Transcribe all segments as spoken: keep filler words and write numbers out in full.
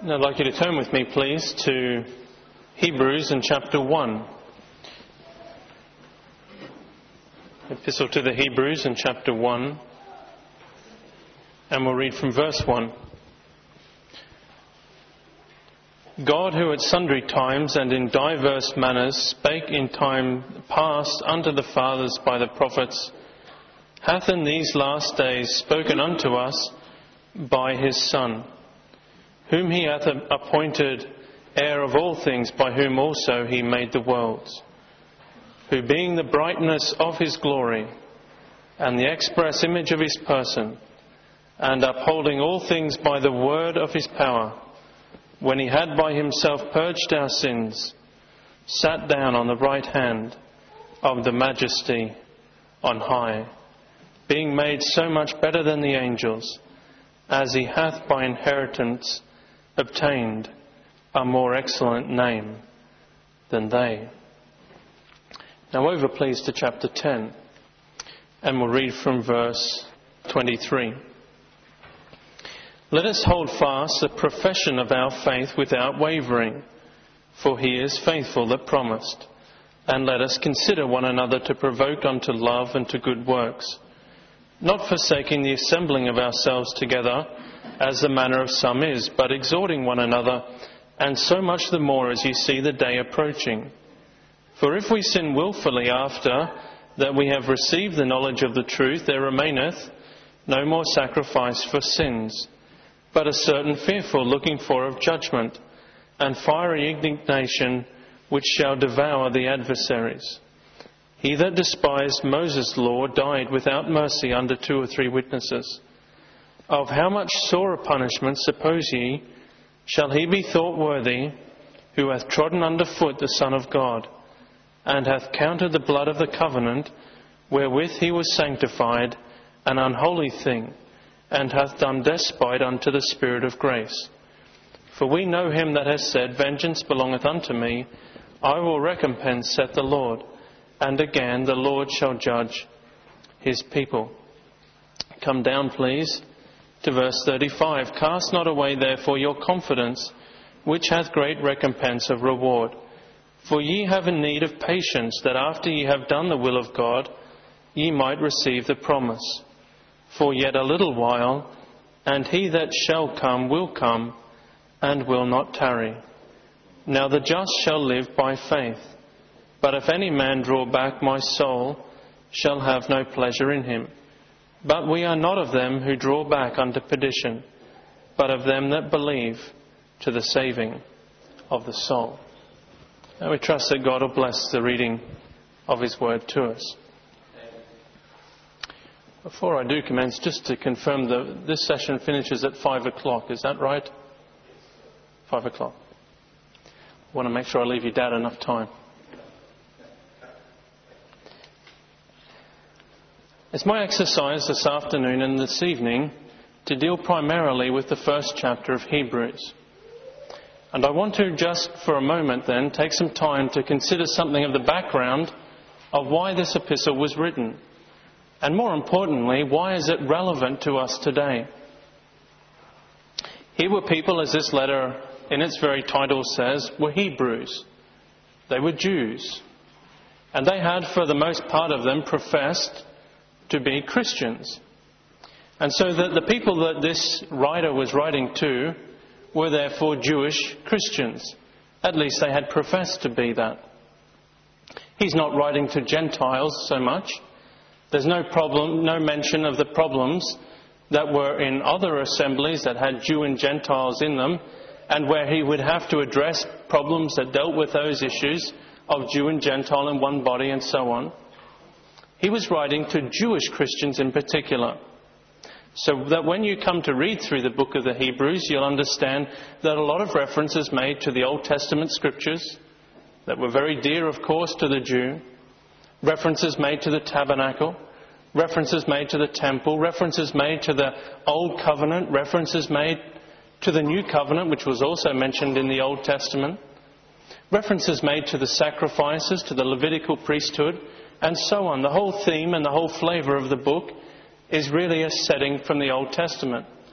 I'd like you to turn with me, please, to Hebrews in chapter one. Epistle to the Hebrews in chapter one. And we'll read from verse one. God, who at sundry times and in diverse manners spake in time past unto the fathers by the prophets, hath in these last days spoken unto us by his Son, whom he hath appointed heir of all things, by whom also he made the worlds, who being the brightness of his glory, and the express image of his person, and upholding all things by the word of his power, when he had by himself purged our sins, sat down on the right hand of the majesty on high, being made so much better than the angels, as he hath by inheritance obtained a more excellent name than they. Now over, please, to chapter ten, and we'll read from verse twenty-three. Let us hold fast the profession of our faith without wavering, for he is faithful that promised. And let us consider one another to provoke unto love and to good works, not forsaking the assembling of ourselves together, as the manner of some is, but exhorting one another, and so much the more as ye see the day approaching. For if we sin wilfully after that we have received the knowledge of the truth, there remaineth no more sacrifice for sins, but a certain fearful looking for of judgment, and fiery indignation which shall devour the adversaries. He that despised Moses' law died without mercy under two or three witnesses. Of how much sorer punishment, suppose ye, shall he be thought worthy, who hath trodden under foot the Son of God, and hath counted the blood of the covenant, wherewith he was sanctified, an unholy thing, and hath done despite unto the Spirit of grace? For we know him that has said, Vengeance belongeth unto me, I will recompense, saith the Lord. And again, the Lord shall judge his people. Come down, please, to verse thirty-five. Cast not away, therefore, your confidence, which hath great recompense of reward. For ye have a need of patience, that after ye have done the will of God, ye might receive the promise. For yet a little while, and he that shall come will come, and will not tarry. Now the just shall live by faith. But if any man draw back, my soul shall have no pleasure in him. But we are not of them who draw back unto perdition, but of them that believe to the saving of the soul. And we trust that God will bless the reading of his word to us. Before I do commence, just to confirm that this session finishes at five o'clock. Is that right? Five o'clock. I want to make sure I leave your dad enough time. It's my exercise this afternoon and this evening to deal primarily with the first chapter of Hebrews. And I want to just for a moment then take some time to consider something of the background of why this epistle was written. And more importantly, why is it relevant to us today? Here were people, as this letter in its very title says, were Hebrews. They were Jews. And they had, for the most part of them, professed to be Christians. And so that the people that this writer was writing to were therefore Jewish Christians. At least they had professed to be that. He's not writing to Gentiles so much. There's no problem, no mention of the problems that were in other assemblies that had Jew and Gentiles in them, and where he would have to address problems that dealt with those issues of Jew and Gentile in one body and so on. He was writing to Jewish Christians in particular. So that when you come to read through the book of the Hebrews, you'll understand that a lot of references made to the Old Testament scriptures that were very dear, of course, to the Jew. References made to the tabernacle. References made to the temple. References made to the Old Covenant. References made to the New Covenant, which was also mentioned in the Old Testament. References made to the sacrifices, to the Levitical priesthood, and so on. The whole theme and the whole flavour of the book is really a setting from the Old Testament.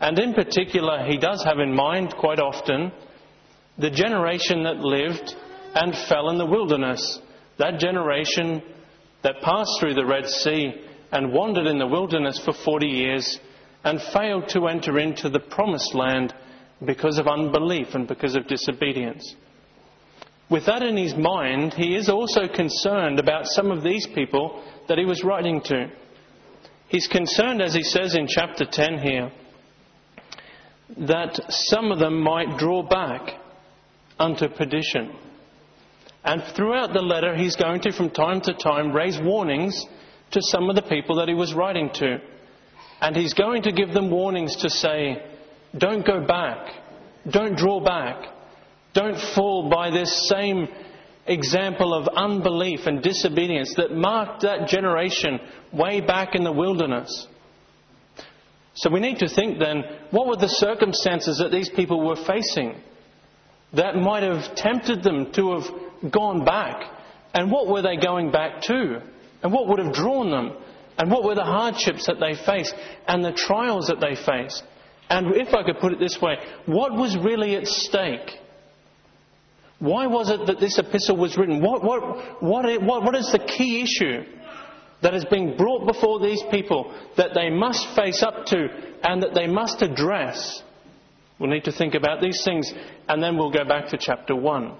And in particular, he does have in mind quite often the generation that lived and fell in the wilderness. That generation that passed through the Red Sea and wandered in the wilderness for forty years and failed to enter into the promised land because of unbelief and because of disobedience. With that in his mind, he is also concerned about some of these people that he was writing to. He's concerned, as he says in chapter ten here, that some of them might draw back unto perdition. And throughout the letter, he's going to, from time to time, raise warnings to some of the people that he was writing to. And he's going to give them warnings to say, don't go back, don't draw back, don't fall by this same example of unbelief and disobedience that marked that generation way back in the wilderness. So we need to think then, what were the circumstances that these people were facing that might have tempted them to have gone back? And what were they going back to? And what would have drawn them? And what were the hardships that they faced and the trials that they faced? And if I could put it this way, what was really at stake? Why was it that this epistle was written? What, what, what, what, what is the key issue that is being brought before these people that they must face up to and that they must address? We'll need to think about these things, and then we'll go back to chapter one.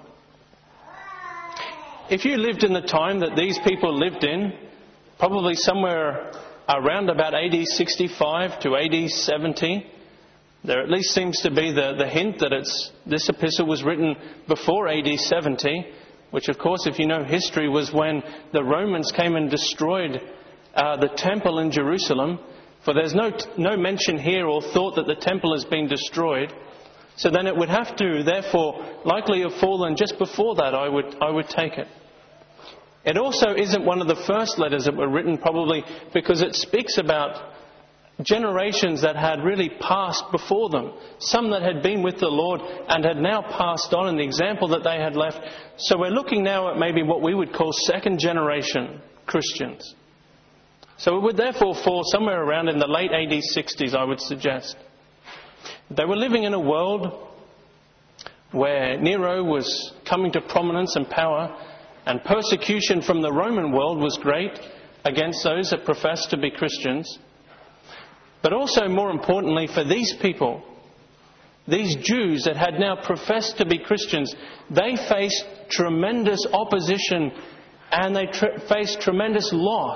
If you lived in the time that these people lived in, probably somewhere around about A D sixty-five to A D seventy, there at least seems to be the, the hint that it's this epistle was written before A D seventy, which of course, if you know history, was when the Romans came and destroyed uh, the temple in Jerusalem. For there's no no mention here or thought that the temple has been destroyed. So then it would have to, therefore, likely have fallen just before that, I would I would take it. It also isn't one of the first letters that were written, probably because it speaks about generations that had really passed before them. Some that had been with the Lord and had now passed on in the example that they had left. So we're looking now at maybe what we would call second generation Christians. So it would therefore fall somewhere around in the late A D sixties, I would suggest. They were living in a world where Nero was coming to prominence and power, and persecution from the Roman world was great against those that professed to be Christians. But also, more importantly, for these people, these Jews that had now professed to be Christians, they faced tremendous opposition and they tr- faced tremendous loss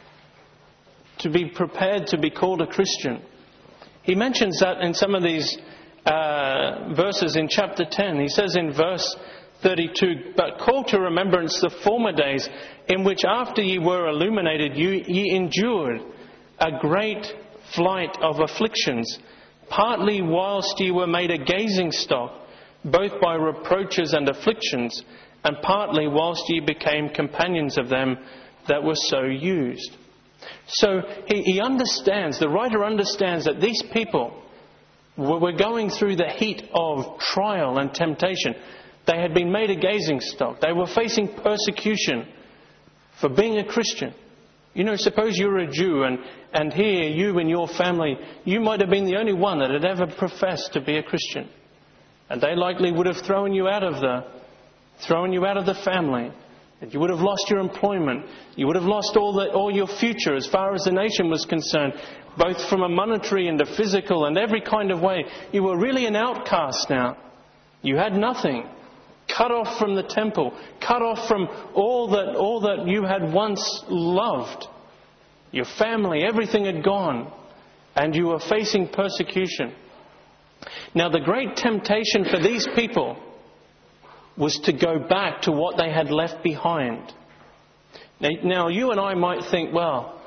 to be prepared to be called a Christian. He mentions that in some of these uh, verses in chapter ten. He says in verse thirty-two, "But call to remembrance the former days, in which after ye were illuminated, you, ye endured a great flight of afflictions, partly whilst ye were made a gazing stock, both by reproaches and afflictions, and partly whilst ye became companions of them that were so used." So he, he understands, the writer understands that these people were going through the heat of trial and temptation. They had been made a gazing stock. They were facing persecution for being a Christian. You know, suppose you're a Jew and, and here you and your family, you might have been the only one that had ever professed to be a Christian. And they likely would have thrown you out of the, thrown you out of the family. And you would have lost your employment. You would have lost all the, all your future as far as the nation was concerned, both from a monetary and a physical and every kind of way. You were really an outcast now. You had nothing. Cut off from the temple. Cut off from all that, all that you had once loved. Your family, everything had gone. And you were facing persecution. Now the great temptation for these people was to go back to what they had left behind. Now, you and I might think, well,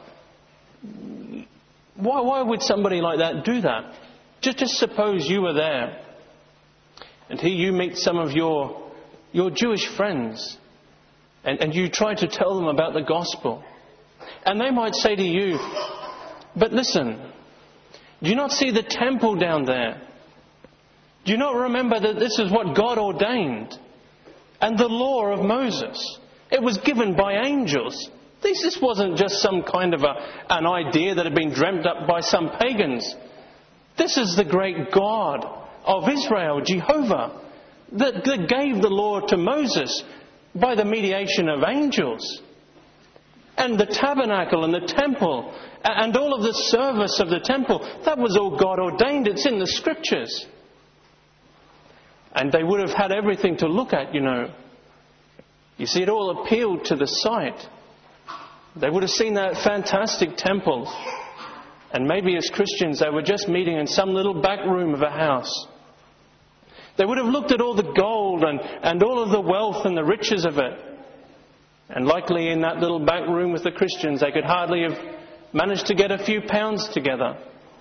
why, why would somebody like that do that? Just, just suppose you were there, and here you meet some of your, your Jewish friends, and, and you try to tell them about the gospel. And they might say to you, but listen, do you not see the temple down there? Do you not remember that this is what God ordained? And the law of Moses, it was given by angels. This, this wasn't just some kind of a, an idea that had been dreamt up by some pagans. This is the great God of Israel, Jehovah, that, that gave the law to Moses by the mediation of angels. And the tabernacle and the temple and all of the service of the temple, that was all God ordained. It's in the scriptures. And they would have had everything to look at, you know. You see, it all appealed to the sight. They would have seen that fantastic temple. And maybe as Christians, they were just meeting in some little back room of a house. They would have looked at all the gold and, and all of the wealth and the riches of it. And likely in that little back room with the Christians, they could hardly have managed to get a few pounds together.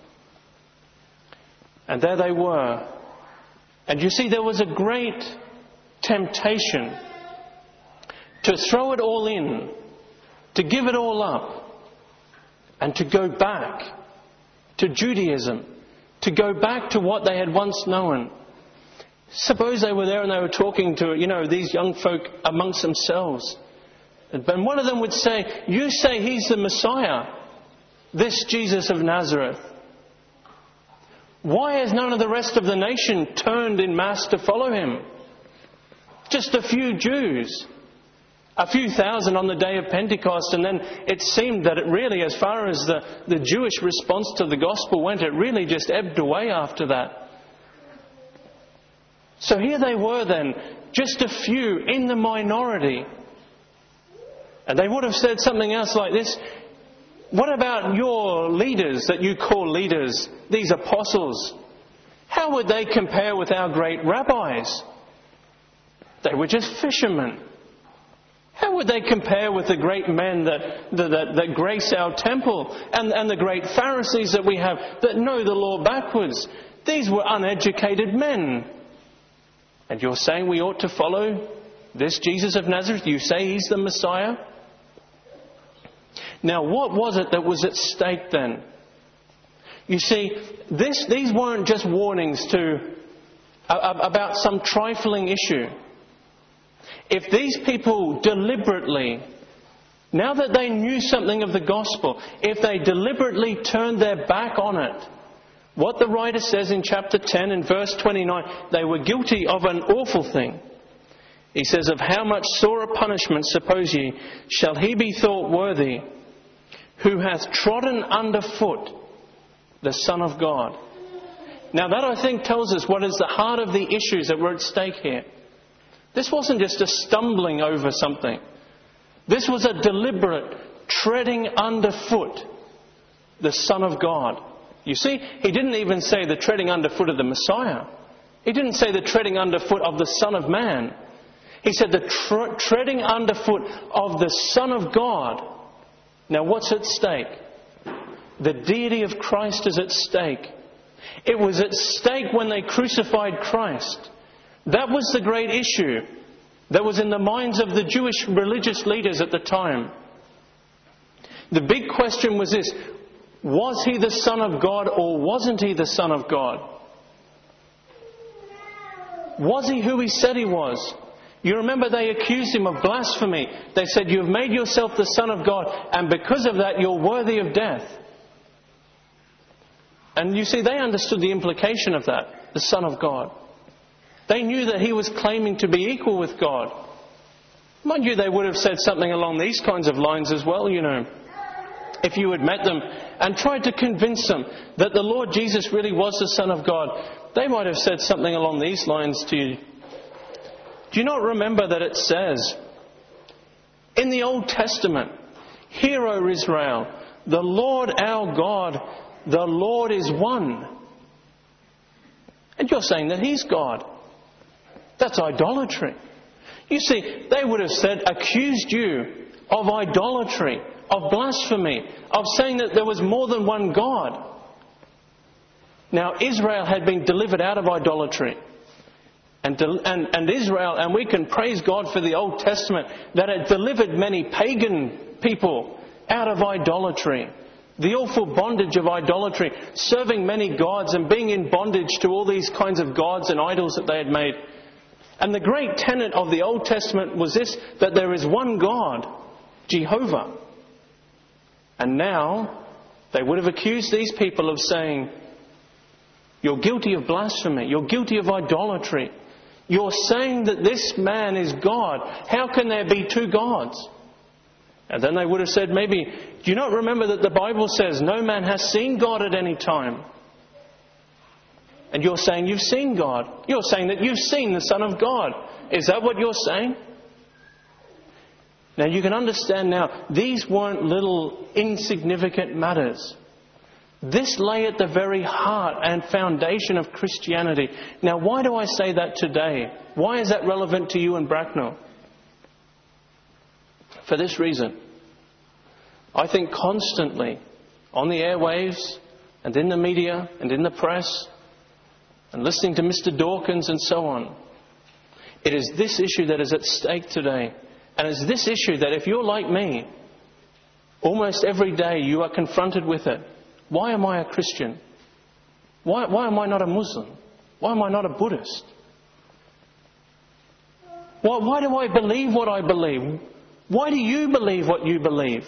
And there they were. And you see, there was a great temptation to throw it all in, to give it all up, and to go back to Judaism, to go back to what they had once known. Suppose they were there and they were talking to, you know, these young folk amongst themselves. And one of them would say, "You say he's the Messiah, this Jesus of Nazareth. Why has none of the rest of the nation turned in mass to follow him? Just a few Jews, a few thousand on the day of Pentecost." And then it seemed that it really, as far as the, the Jewish response to the gospel went, it really just ebbed away after that. So here they were then, just a few in the minority. And they would have said something else like this: "What about your leaders that you call leaders, these apostles? How would they compare with our great rabbis? They were just fishermen. How would they compare with the great men that, that, that, that grace our temple and, and the great Pharisees that we have that know the law backwards? These were uneducated men. And you're saying we ought to follow this Jesus of Nazareth? You say he's the Messiah?" Now, what was it that was at stake then? You see, this, these weren't just warnings to uh, about some trifling issue. If these people deliberately, now that they knew something of the gospel, if they deliberately turned their back on it, what the writer says in chapter ten and verse twenty-nine, they were guilty of an awful thing. He says, "Of how much sorer punishment, suppose ye, shall he be thought worthy, who hath trodden under foot the Son of God?" Now that, I think, tells us what is the heart of the issues that were at stake here. This wasn't just a stumbling over something. This was a deliberate treading underfoot the Son of God. You see, he didn't even say the treading underfoot of the Messiah. He didn't say the treading underfoot of the Son of Man. He said the tre- treading underfoot of the Son of God. Now what's at stake? The deity of Christ is at stake. It was at stake when they crucified Christ. That was the great issue that was in the minds of the Jewish religious leaders at the time. The big question was this: was he the Son of God or wasn't he the Son of God? Was he who he said he was? You remember they accused him of blasphemy. They said, "You've made yourself the Son of God, and because of that you're worthy of death." And you see, they understood the implication of that, the Son of God. They knew that he was claiming to be equal with God. Mind you, they would have said something along these kinds of lines as well, you know. If you had met them and tried to convince them that the Lord Jesus really was the Son of God, they might have said something along these lines to you. Do you not remember that it says in the Old Testament, "Hear, O Israel, the Lord our God, the Lord is one." And you're saying that he's God. That's idolatry. You see, they would have said, accused you of idolatry, of blasphemy, of saying that there was more than one God. Now, Israel had been delivered out of idolatry. And, and, and Israel, and we can praise God for the Old Testament, that it delivered many pagan people out of idolatry. The awful bondage of idolatry, serving many gods and being in bondage to all these kinds of gods and idols that they had made. And the great tenet of the Old Testament was this, that there is one God, Jehovah. And now they would have accused these people of saying, You're guilty of blasphemy. You're guilty of idolatry. You're saying that this man is God. How can there be two gods? And then they would have said maybe, do you not remember that the Bible says no man has seen God at any time? And you're saying you've seen God. You're saying that you've seen the Son of God. Is that what you're saying? Now you can understand now, these weren't little insignificant matters. This lay at the very heart and foundation of Christianity. Now, why do I say that today? Why is that relevant to you in Bracknell? For this reason. I think constantly on the airwaves and in the media and in the press and listening to Mister Dawkins and so on, it is this issue that is at stake today. And it's this issue that if you're like me, almost every day you are confronted with it. Why am I a Christian? Why, why am I not a Muslim? Why am I not a Buddhist? Why, why do I believe what I believe? Why do you believe what you believe?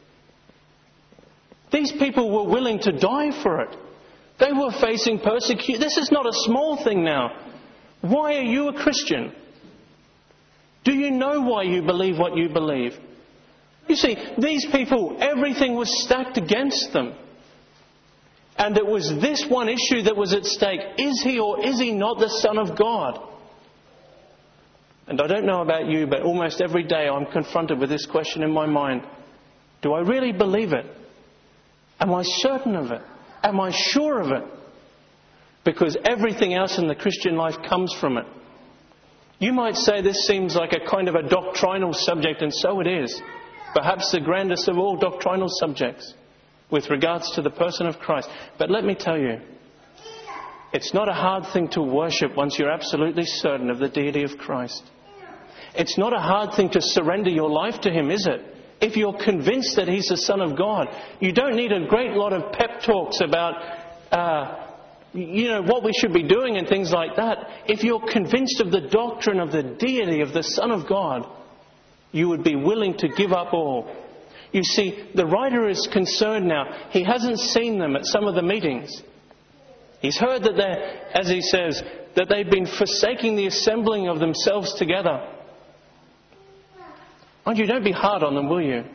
These people were willing to die for it. They were facing persecution. This is not a small thing now. Why are you a Christian? Do you know why you believe what you believe? You see, these people, everything was stacked against them. And it was this one issue that was at stake. Is he or is he not the Son of God? And I don't know about you, but almost every day I'm confronted with this question in my mind. Do I really believe it? Am I certain of it? Am I sure of it? Because everything else in the Christian life comes from it. You might say this seems like a kind of a doctrinal subject, and so it is. Perhaps the grandest of all doctrinal subjects with regards to the person of Christ. But let me tell you, it's not a hard thing to worship once you're absolutely certain of the deity of Christ. It's not a hard thing to surrender your life to Him, is it? If you're convinced that He's the Son of God, you don't need a great lot of pep talks about, uh, you know, what we should be doing and things like that. If you're convinced of the doctrine of the deity of the Son of God, you would be willing to give up all. You see, the writer is concerned now. He hasn't seen them at some of the meetings. He's heard that they're, as he says, that they've been forsaking the assembling of themselves together. Mind you, don't be hard on them, will you?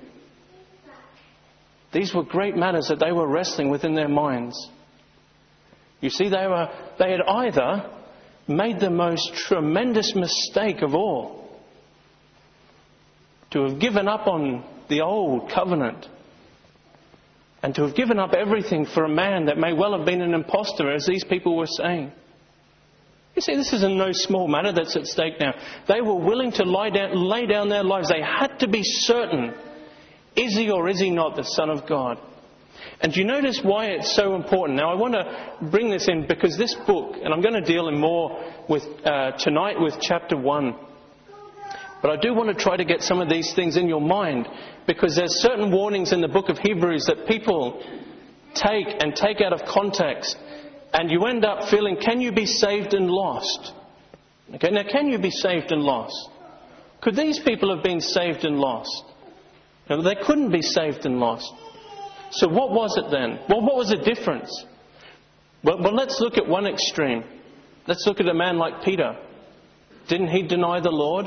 These were great matters that they were wrestling within their minds. You see, they were they had either made the most tremendous mistake of all, to have given up on the old covenant and to have given up everything for a man that may well have been an impostor, as these people were saying. You see, this is a no small matter that's at stake now. They were willing to lie down, lay down their lives. They had to be certain, is he or is he not the Son of God? And do you notice why it's so important? Now, I want to bring this in because this book, and I'm going to deal in more with uh, tonight with chapter one. But I do want to try to get some of these things in your mind, because there's certain warnings in the book of Hebrews that people take and take out of context, and you end up feeling, can you be saved and lost? Okay, now can you be saved and lost? Could these people have been saved and lost? No, they couldn't be saved and lost. So what was it then? Well, what was the difference? Well, well, let's look at one extreme. Let's look at a man like Peter. Didn't he deny the Lord?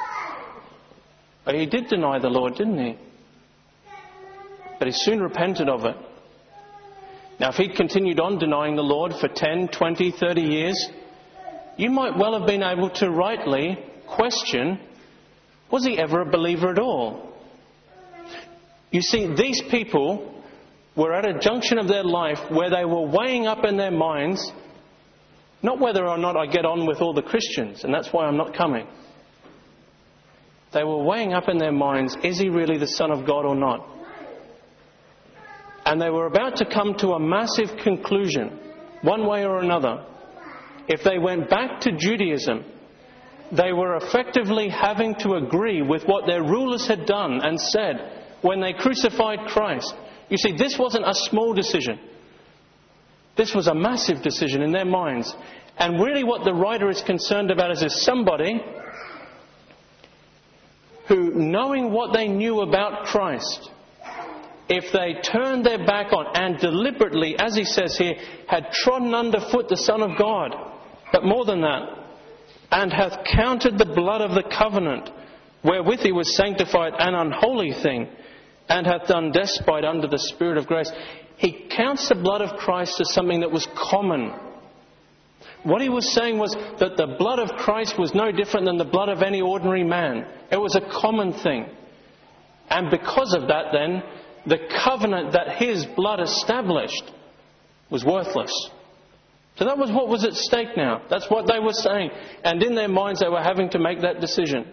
He did deny the Lord, didn't he? But he soon repented of it. Now, if he'd continued on denying the Lord for ten, twenty, thirty years, you might well have been able to rightly question, was he ever a believer at all? You see, these people were at a junction of their life where they were weighing up in their minds, not whether or not I get on with all the Christians, and that's why I'm not coming. They were weighing up in their minds, is he really the Son of God or not? And they were about to come to a massive conclusion, one way or another. If they went back to Judaism, they were effectively having to agree with what their rulers had done and said when they crucified Christ. You see, this wasn't a small decision. This was a massive decision in their minds. And really what the writer is concerned about is, is somebody who, knowing what they knew about Christ, if they turned their back on and deliberately, as he says here, had trodden underfoot the Son of God, but more than that, and hath counted the blood of the covenant, wherewith he was sanctified, an unholy thing, and hath done despite under the Spirit of grace. He counts the blood of Christ as something that was common. What he was saying was that the blood of Christ was no different than the blood of any ordinary man. It was a common thing. And because of that then, the covenant that his blood established was worthless. So that was what was at stake now. That's what they were saying. And in their minds they were having to make that decision.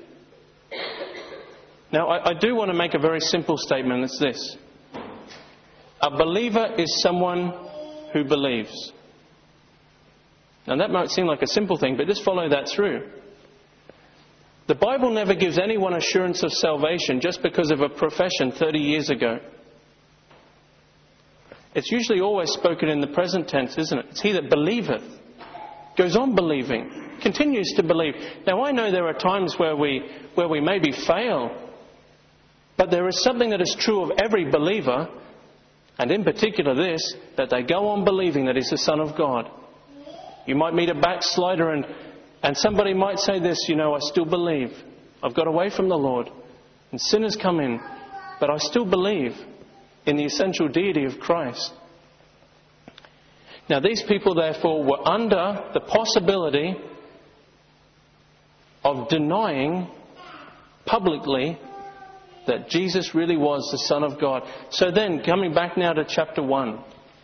Now I, I do want to make a very simple statement. It's this. A believer is someone who believes. Now that might seem like a simple thing, but just follow that through. The Bible never gives anyone assurance of salvation just because of a profession thirty years ago. It's usually always spoken in the present tense, isn't it? It's he that believeth, goes on believing, continues to believe. Now I know there are times where we where we maybe fail, but there is something that is true of every believer, and in particular this, that they go on believing that he's the Son of God. You might meet a backslider and, and somebody might say this, you know, I still believe. I've got away from the Lord and sin has come in, but I still believe in the essential deity of Christ. Now these people therefore were under the possibility of denying publicly that Jesus really was the Son of God. So then, coming back now to chapter one.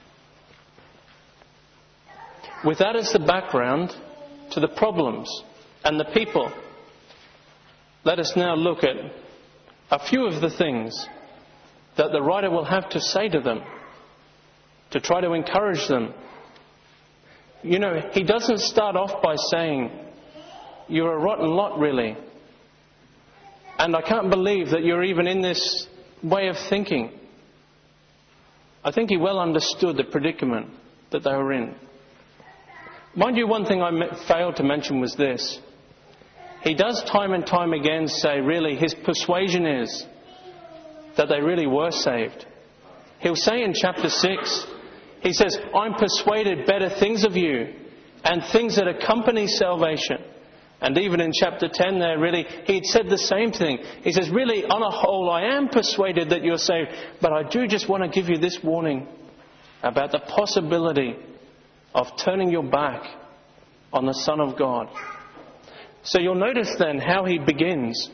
With that as the background to the problems and the people, let us now look at a few of the things that the writer will have to say to them to try to encourage them. You know, he doesn't start off by saying, you're a rotten lot really, and I can't believe that you're even in this way of thinking. I think he well understood the predicament that they were in. Mind you, one thing I failed to mention was this. He does time and time again say, really, his persuasion is that they really were saved. He'll say in chapter six, he says, I'm persuaded better things of you and things that accompany salvation. And even in chapter ten there, really, he'd said the same thing. He says, really, on a whole, I am persuaded that you're saved, but I do just want to give you this warning about the possibility of turning your back on the Son of God. So you'll notice then how he begins.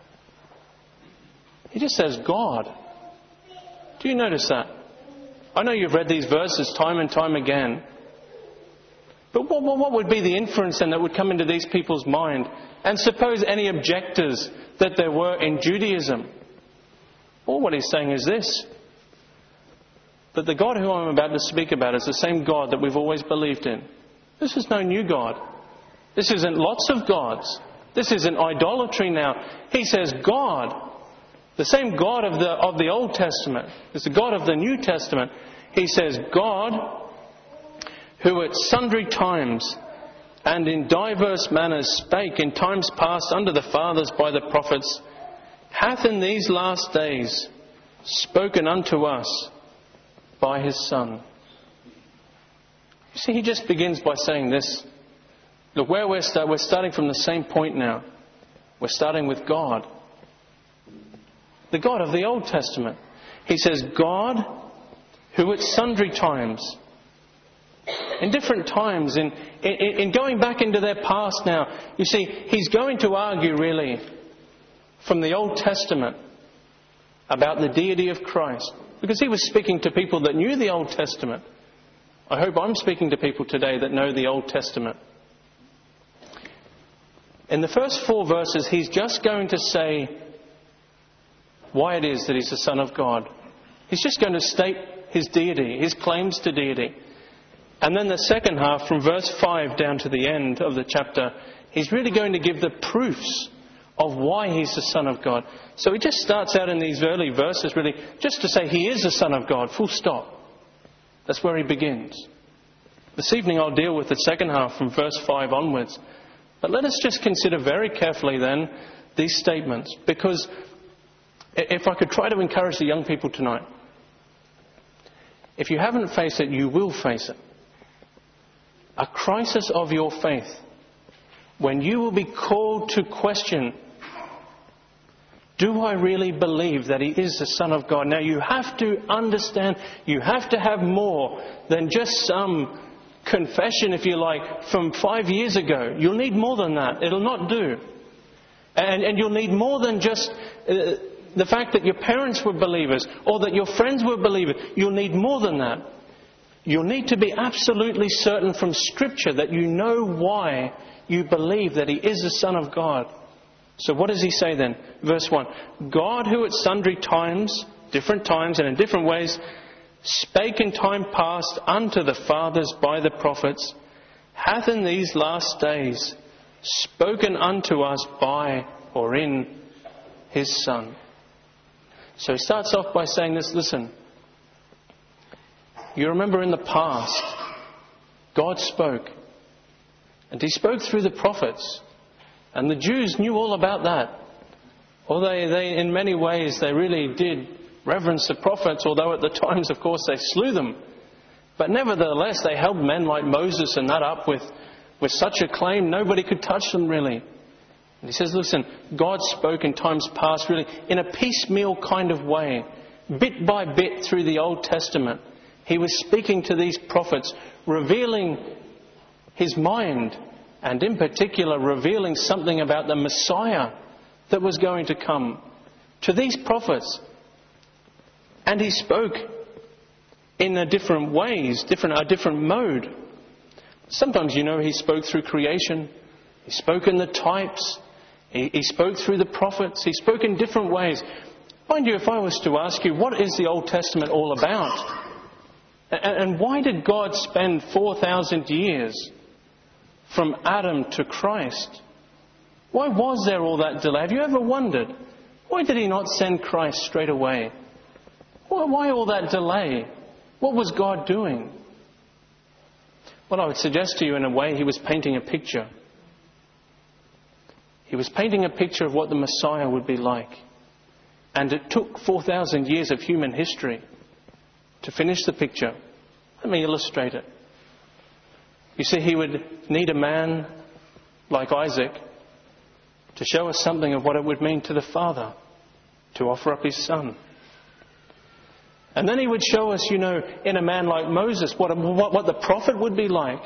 He just says, God. Do you notice that? I know you've read these verses time and time again. But what, what would be the inference then that would come into these people's mind? And suppose any objectors that there were in Judaism. Well, what he's saying is this. That the God who I'm about to speak about is the same God that we've always believed in. This is no new God. This isn't lots of gods. This isn't idolatry now. He says God, the same God of the of the Old Testament, is the God of the New Testament. He says God, who at sundry times and in diverse manners spake in times past unto the fathers by the prophets, hath in these last days spoken unto us by his Son. You see, he just begins by saying this. Look, where we're, start, we're starting from the same point now. We're starting with God. The God of the Old Testament. He says, God, who at sundry times, in different times, in, in, in going back into their past now, you see, he's going to argue really from the Old Testament about the deity of Christ. Because he was speaking to people that knew the Old Testament. I hope I'm speaking to people today that know the Old Testament. In the first four verses, he's just going to say why it is that he's the Son of God. He's just going to state his deity, his claims to deity. And then the second half, from verse five down to the end of the chapter, he's really going to give the proofs of why he's the Son of God. So he just starts out in these early verses really just to say he is the Son of God, full stop. That's where he begins. This evening I'll deal with the second half from verse five onwards. But let us just consider very carefully then these statements, because if I could try to encourage the young people tonight, If you haven't faced it, you will face it. A crisis of your faith, when you will be called to question, do I really believe that he is the Son of God? Now you have to understand, you have to have more than just some confession, if you like, from five years ago. You'll need more than that. It'll not do. And, and you'll need more than just uh, the fact that your parents were believers or that your friends were believers. You'll need more than that. You'll need to be absolutely certain from Scripture that you know why you believe that he is the Son of God. So what does he say then? Verse one. God, who at sundry times, different times and in different ways, spake in time past unto the fathers by the prophets, hath in these last days spoken unto us by or in his Son. So he starts off by saying this, listen, you remember in the past, God spoke. And he spoke through the prophets. And the Jews knew all about that. Although they, they, in many ways, they really did reverence the prophets, although at the times, of course, they slew them. But nevertheless, they held men like Moses and that up with, with such a claim, nobody could touch them really. And he says, listen, God spoke in times past really in a piecemeal kind of way, bit by bit through the Old Testament. He was speaking to these prophets, revealing his mind, and in particular revealing something about the Messiah that was going to come to these prophets. And he spoke in a different ways, different, a different mode. Sometimes, you know, he spoke through creation. He spoke in the types. He, he spoke through the prophets. He spoke in different ways. Mind you, if I was to ask you, what is the Old Testament all about? And, and why did God spend four thousand years from Adam to Christ? Why was there all that delay? Have you ever wondered? Why did he not send Christ straight away? Why, why all that delay? What was God doing? Well, I would suggest to you, in a way, he was painting a picture. He was painting a picture of what the Messiah would be like. And it took four thousand years of human history to finish the picture. Let me illustrate it. You see, he would need a man like Isaac to show us something of what it would mean to the Father to offer up his Son. And then he would show us, you know, in a man like Moses, what, what, what the prophet would be like.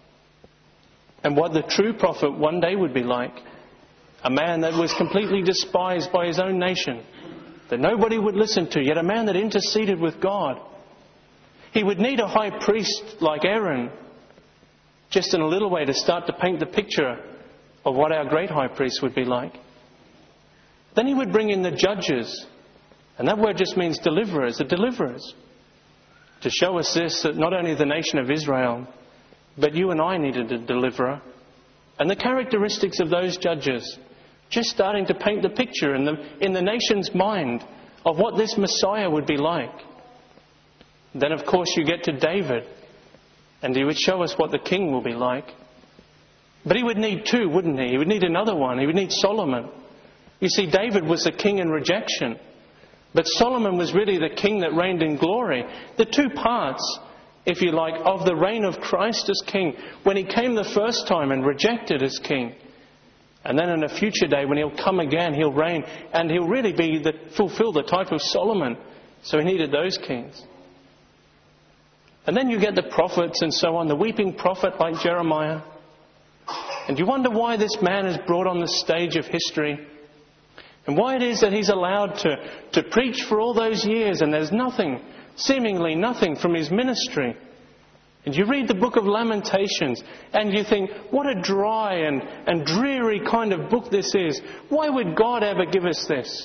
And what the true prophet one day would be like. A man that was completely despised by his own nation, that nobody would listen to, yet a man that interceded with God. He would need a high priest like Aaron, just in a little way to start to paint the picture of what our great high priest would be like. Then he would bring in the judges. And that word just means deliverers, the deliverers. To show us this, that not only the nation of Israel, but you and I needed a deliverer. And the characteristics of those judges, just starting to paint the picture in the, in the nation's mind of what this Messiah would be like. Then, of course, you get to David, and he would show us what the king will be like. But he would need two, wouldn't he? He would need another one. He would need Solomon. You see, David was the king in rejection. But Solomon was really the king that reigned in glory. The two parts, if you like, of the reign of Christ as king, when he came the first time and rejected as king. And then in a future day, when he'll come again, he'll reign, and he'll really be the, fulfill the type of Solomon. So he needed those kings. And then you get the prophets and so on, the weeping prophet like Jeremiah. And you wonder why this man is brought on the stage of history. And why it is that he's allowed to, to preach for all those years and there's nothing, seemingly nothing from his ministry. And you read the book of Lamentations and you think, what a dry and, and dreary kind of book this is. Why would God ever give us this?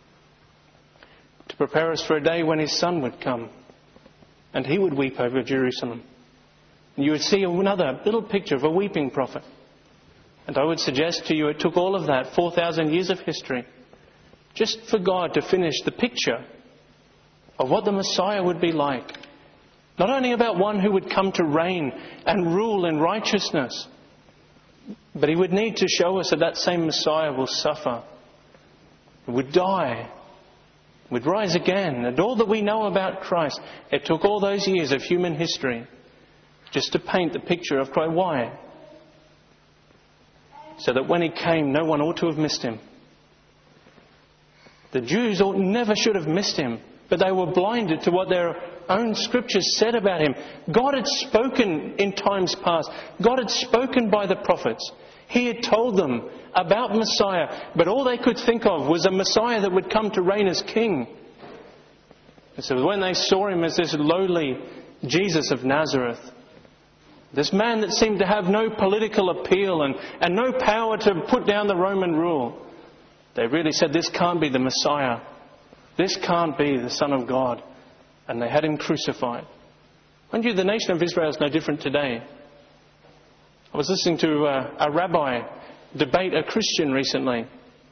To prepare us for a day when his Son would come and he would weep over Jerusalem. And you would see another little picture of a weeping prophet. And I would suggest to you it took all of that, four thousand years of history, just for God to finish the picture of what the Messiah would be like. Not only about one who would come to reign and rule in righteousness, but he would need to show us that that same Messiah will suffer, would die, would rise again. And all that we know about Christ, it took all those years of human history just to paint the picture of Christ. Why? So that when he came, no one ought to have missed him. The Jews ought, never should have missed him, but they were blinded to what their own scriptures said about him. God had spoken in times past. God had spoken by the prophets. He had told them about Messiah, but all they could think of was a Messiah that would come to reign as king. And so when they saw him as this lowly Jesus of Nazareth, this man that seemed to have no political appeal and, and no power to put down the Roman rule, they really said, this can't be the Messiah. This can't be the Son of God. And they had him crucified. Mind you, the nation of Israel is no different today. I was listening to a, a rabbi debate a Christian recently.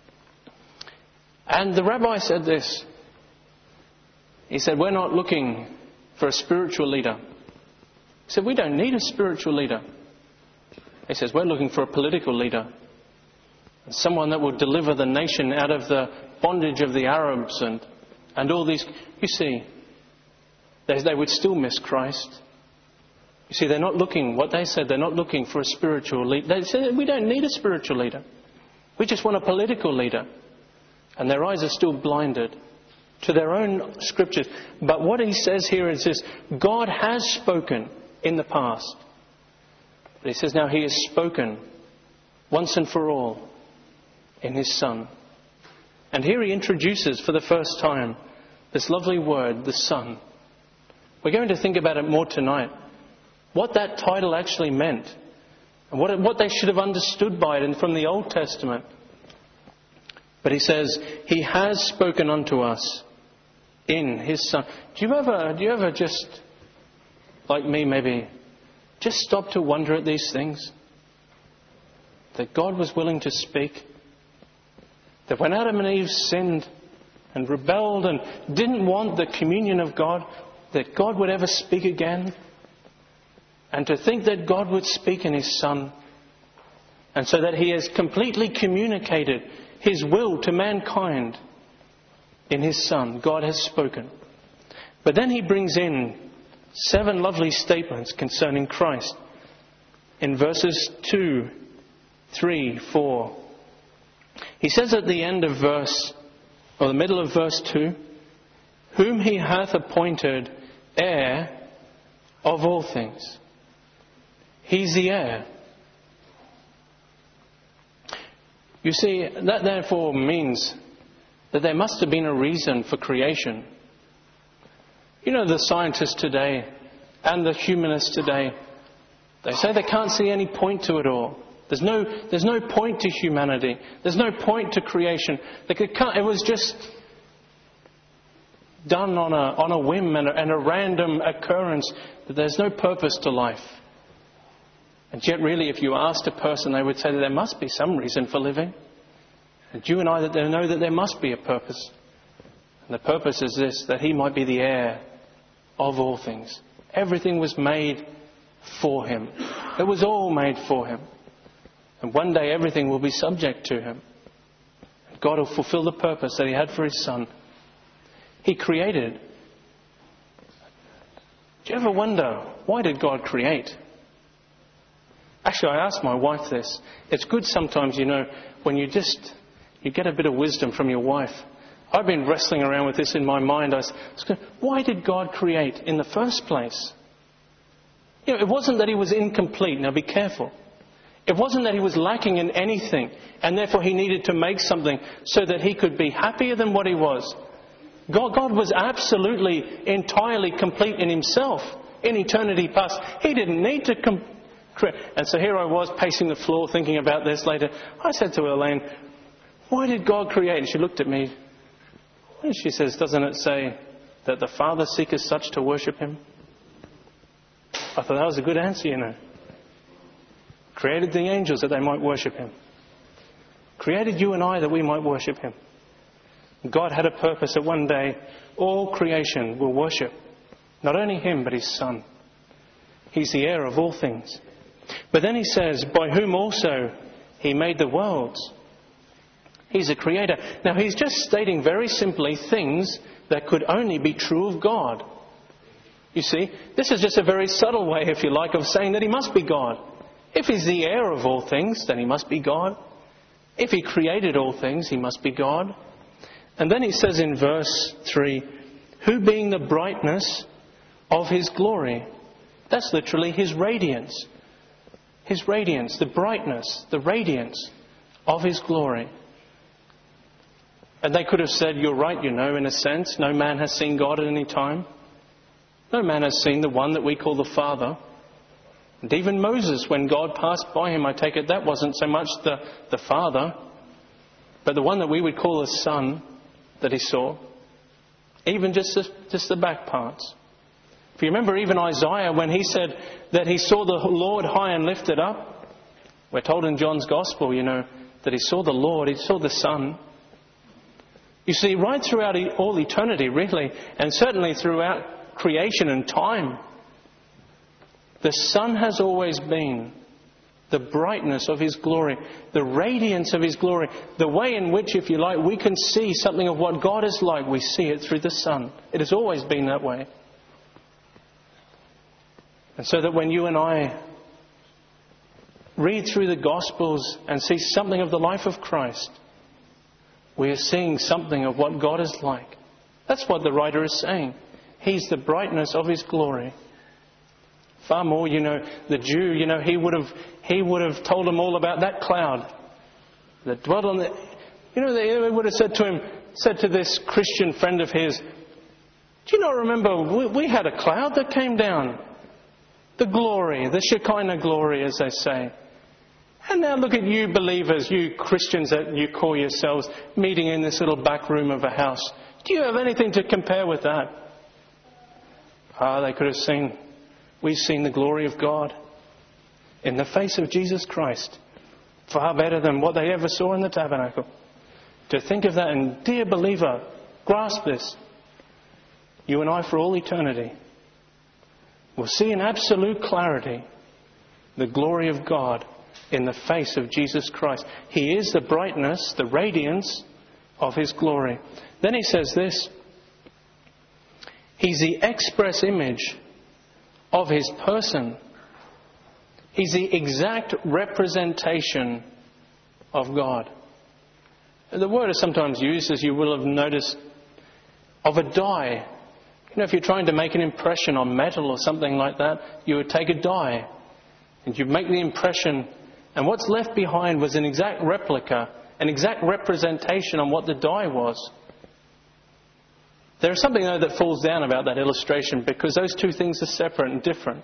And the rabbi said this. He said, we're not looking for a spiritual leader. He said, we don't need a spiritual leader. He says, we're looking for a political leader. Someone that will deliver the nation out of the bondage of the Arabs and, and all these. You see, they, they would still miss Christ. You see, they're not looking, what they said, they're not looking for a spiritual leader. They said, we don't need a spiritual leader. We just want a political leader. And their eyes are still blinded to their own scriptures. But what he says here is this: God has spoken in the past. But he says now he has spoken once and for all in his Son. And here he introduces for the first time this lovely word, the Son. We're going to think about it more tonight. What that title actually meant. And what, it, what they should have understood by it and from the Old Testament. But he says, he has spoken unto us in his Son. Do you ever, do you ever just, like me maybe, just stop to wonder at these things? That God was willing to speak. That when Adam and Eve sinned and rebelled and didn't want the communion of God, that God would ever speak again. And to think that God would speak in his Son. And so that he has completely communicated his will to mankind in his Son. God has spoken. But then he brings in seven lovely statements concerning Christ. In verses two, three, four. He says at the end of verse, or the middle of verse two, whom he hath appointed heir of all things. He's the heir. You see, that therefore means that there must have been a reason for creation. You know, the scientists today and the humanists today, they say they can't see any point to it all. There's no, there's no point to humanity. There's no point to creation. They could, it was just done on a, on a whim and a, and a random occurrence. That there's no purpose to life. And yet really, if you asked a person, they would say that there must be some reason for living. And you and I that they know that there must be a purpose. And the purpose is this, that he might be the heir of all things. Everything was made for him. It was all made for him. And one day everything will be subject to him. God will fulfill the purpose that he had for his Son. He created. Do you ever wonder, why did God create? Actually, I asked my wife this. It's good sometimes, you know, when you just, you get a bit of wisdom from your wife. I've been wrestling around with this in my mind. I was going, why did God create in the first place? You know, it wasn't that he was incomplete. Now be careful. It wasn't that he was lacking in anything and therefore he needed to make something so that he could be happier than what he was. God, God was absolutely, entirely complete in himself in eternity past. He didn't need to com- create. And so here I was pacing the floor thinking about this later. I said to Elaine, why did God create? And she looked at me and she says, doesn't it say that the Father seeketh such to worship him? I thought that was a good answer, you know. Created the angels that they might worship him. Created you and I that we might worship him. God had a purpose that one day all creation will worship. Not only him, but his Son. He's the heir of all things. But then he says, by whom also he made the worlds. He's a creator. Now, he's just stating very simply things that could only be true of God. You see, this is just a very subtle way, if you like, of saying that he must be God. If he's the heir of all things, then he must be God. If he created all things, he must be God. And then he says in verse three, who being the brightness of his glory. That's literally his radiance. His radiance, the brightness, the radiance of his glory. And they could have said, you're right, you know, in a sense. No man has seen God at any time. No man has seen the one that we call the Father. And even Moses, when God passed by him, I take it that wasn't so much the, the Father, but the one that we would call the Son that he saw. Even just the, just the back parts. If you remember even Isaiah, when he said that he saw the Lord high and lifted up, we're told in John's Gospel, you know, that he saw the Lord, he saw the Son. You see, right throughout all eternity, really, and certainly throughout creation and time, the Son has always been the brightness of his glory, the radiance of his glory, the way in which, if you like, we can see something of what God is like. We see it through the Son. It has always been that way. And so that when you and I read through the Gospels and see something of the life of Christ, we are seeing something of what God is like. That's what the writer is saying. He's the brightness of his glory. Far more, you know, the Jew, you know, he would have he would have told them all about that cloud that dwelt on the... You know, they would have said to him, said to this Christian friend of his, do you not remember, we, we had a cloud that came down. The glory, the Shekinah glory, as they say. And now look at you believers, you Christians that you call yourselves, meeting in this little back room of a house. Do you have anything to compare with that? Ah, they could have seen, we've seen the glory of God in the face of Jesus Christ. Far better than what they ever saw in the tabernacle. To think of that, and dear believer, grasp this. You and I for all eternity will see in absolute clarity the glory of God in the face of Jesus Christ. He is the brightness, the radiance of his glory. Then he says this. He's the express image of his person. He's the exact representation of God. The word is sometimes used, as you will have noticed, of a die. You know, if you're trying to make an impression on metal or something like that, you would take a die and you'd make the impression, and what's left behind was an exact replica, an exact representation on what the die was. There is something, though, that falls down about that illustration, because those two things are separate and different.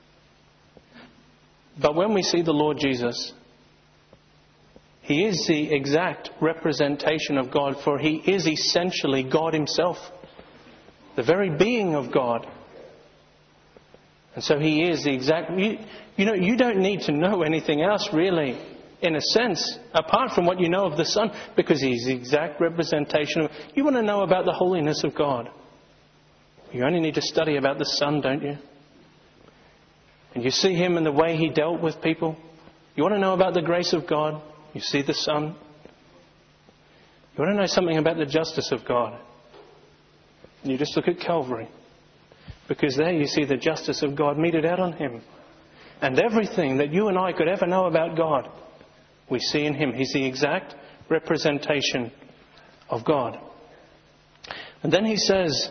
But when we see the Lord Jesus, he is the exact representation of God, for he is essentially God himself, the very being of God. And so he is the exact... You, you know, you don't need to know anything else, really, in a sense, apart from what you know of the Son, because he's the exact representation of... You want to know about the holiness of God. You only need to study about the Son, don't you? And you see him and the way he dealt with people. You want to know about the grace of God? You see the Son. You want to know something about the justice of God? You just look at Calvary. Because there you see the justice of God meted out on him. And everything that you and I could ever know about God, we see in him. He's the exact representation of God. And then he says,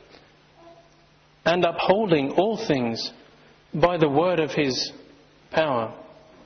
and upholding all things by the word of his power.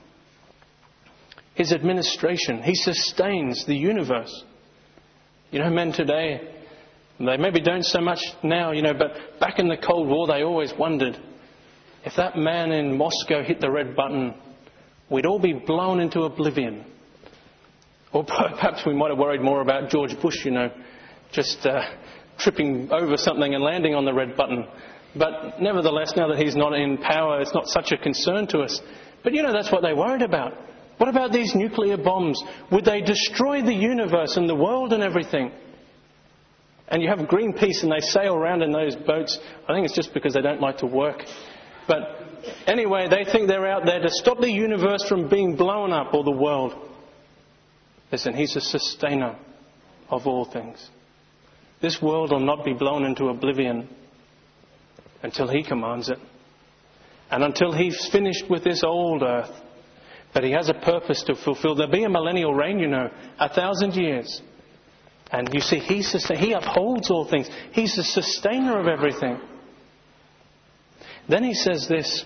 His administration. He sustains the universe. You know, men today, they maybe don't so much now, you know, but back in the Cold War, they always wondered if that man in Moscow hit the red button, we'd all be blown into oblivion. Or perhaps we might have worried more about George Bush, you know, just uh, tripping over something and landing on the red button. But nevertheless, now that he's not in power, it's not such a concern to us. But you know, that's what they worried about. What about these nuclear bombs? Would they destroy the universe and the world and everything? And you have Greenpeace and they sail around in those boats. I think it's just because they don't like to work. But anyway, they think they're out there to stop the universe from being blown up, or the world. Listen, he's the sustainer of all things. This world will not be blown into oblivion until he commands it. And until he's finished with this old earth. But he has a purpose to fulfill. There'll be a millennial reign, you know, a thousand years. And you see, he, he upholds all things. He's the sustainer of everything. Then he says this.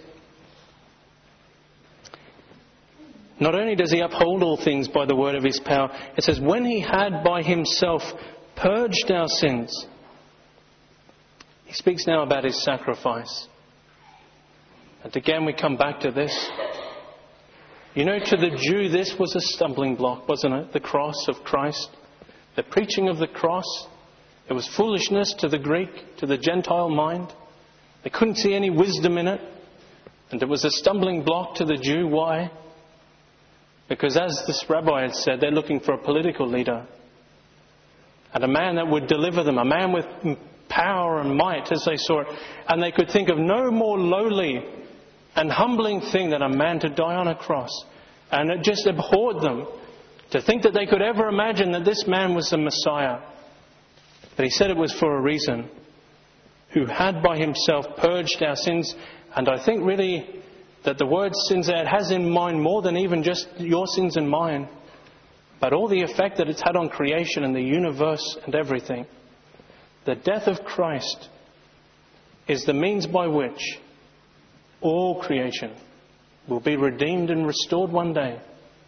Not only does he uphold all things by the word of his power, it says, when he had by himself purged our sins. He speaks now about his sacrifice. And again we come back to this. You know, to the Jew this was a stumbling block, wasn't it? The cross of Christ. The preaching of the cross. It was foolishness to the Greek, to the Gentile mind. They couldn't see any wisdom in it. And it was a stumbling block to the Jew. Why? Because as this rabbi had said, they're looking for a political leader. And a man that would deliver them. A man with power and might as they saw it. And they could think of no more lowly and humbling thing than a man to die on a cross. And it just abhorred them to think that they could ever imagine that this man was the Messiah. But he said it was for a reason. Who had by himself purged our sins. And I think really that the word sins there has in mind more than even just your sins and mine. But all the effect that it's had on creation and the universe and everything. The death of Christ is the means by which all creation will be redeemed and restored one day.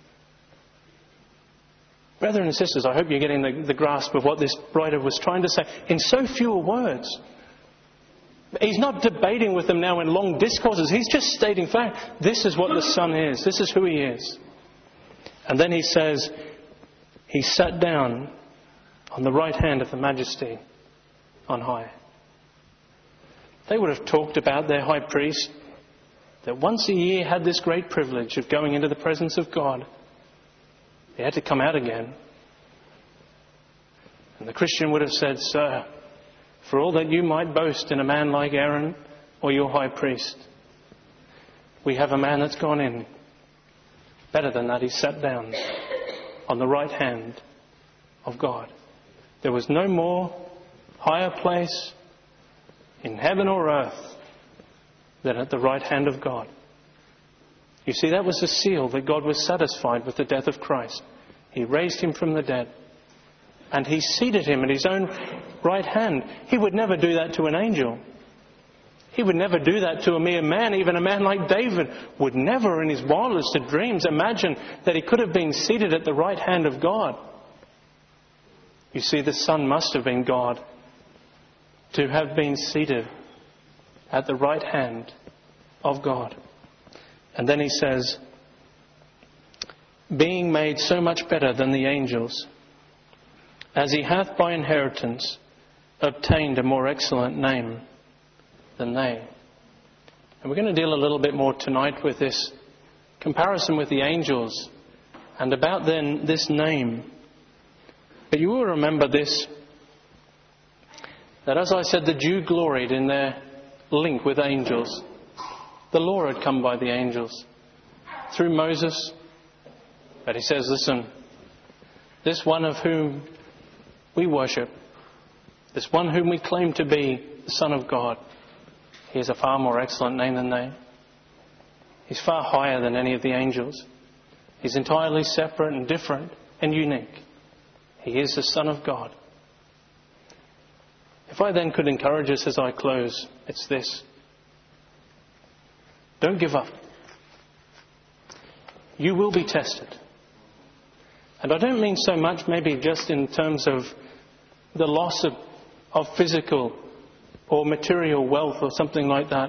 Brethren and sisters, I hope you're getting the, the grasp of what this writer was trying to say in so few words. He's not debating with them now in long discourses. He's just stating fact. This is what the Son is. This is who he is. And then he says, he sat down on the right hand of the Majesty on high. They would have talked about their high priest that once a year had this great privilege of going into the presence of God. He had to come out again. And the Christian would have said, Sir, for all that you might boast in a man like Aaron or your high priest, we have a man that's gone in. Better than that, he sat down on the right hand of God. There was no more higher place in heaven or earth than at the right hand of God. You see, that was the seal that God was satisfied with the death of Christ. He raised him from the dead. And he seated him at his own right hand. He would never do that to an angel. He would never do that to a mere man. Even a man like David would never in his wildest of dreams imagine that he could have been seated at the right hand of God. You see, the Son must have been God to have been seated at the right hand of God. And then he says, being made so much better than the angels, as he hath by inheritance obtained a more excellent name than they. And we're going to deal a little bit more tonight with this comparison with the angels and about then this name. But you will remember this, that as I said, the Jew gloried in their link with angels. The law had come by the angels through Moses. But he says, listen, this one of whom we worship, this one whom we claim to be the Son of God, he has a far more excellent name than they. He's far higher than any of the angels. He's entirely separate and different and unique. He is the Son of God. If I then could encourage us as I close, it's this. Don't give up. You will be tested. And I don't mean so much maybe just in terms of the loss of, of physical or material wealth or something like that.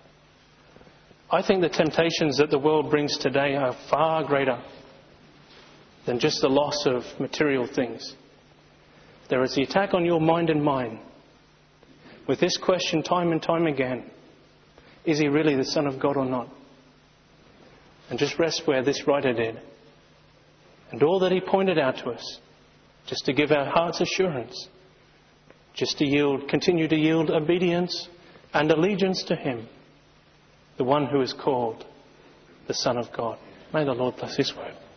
I think the temptations that the world brings today are far greater than just the loss of material things. There is the attack on your mind and mine with this question time and time again. Is he really the Son of God or not? And just rest where this writer did. And all that he pointed out to us, just to give our hearts assurance, just to yield, continue to yield obedience and allegiance to him, the one who is called the Son of God. May the Lord bless his word.